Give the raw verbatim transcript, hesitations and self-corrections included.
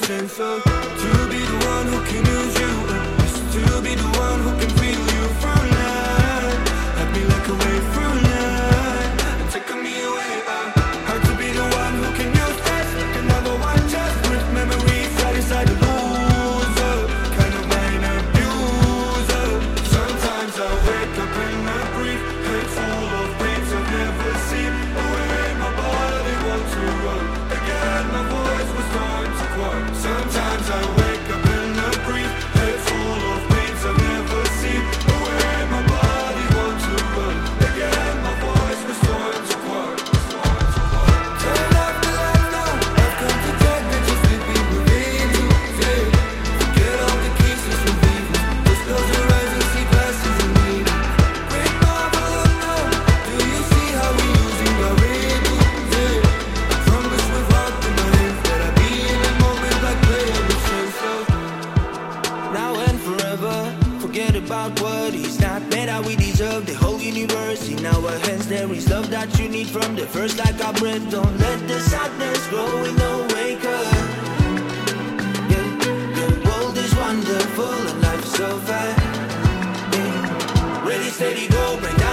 sense of to be the one who can use you, just to be the one who can feel you from life. Let me like a wave from life and take me away. uh, Hard to be the one who can use this, like another one just with memories right inside the loser, kind of mind abuser. Sometimes I wake up and I breathe, head full of pains I've never seen. Away my body wants to run again, my voice was starting to quiet. Sometimes I wake up and I breathe, head full of pains I've never seen. Away my body wants to run again, my voice was starting to quiet. Turn off the lights now, I've come to take me, just to be within you, yeah. Forget all the kisses from people, just close your eyes and see glasses and leave. Break my heart now, do you see how we using our rhythm, yeah. I promise with heart in my hands that I'll be in a moment like playing with sense of now and forever. Forget about what he's not made out, we deserve the whole universe in our hands. There is love that you need from the first like our breath. Don't let the sadness grow in the wake up. Yeah, the world is wonderful and life is so fast. Yeah. Ready, steady, go, break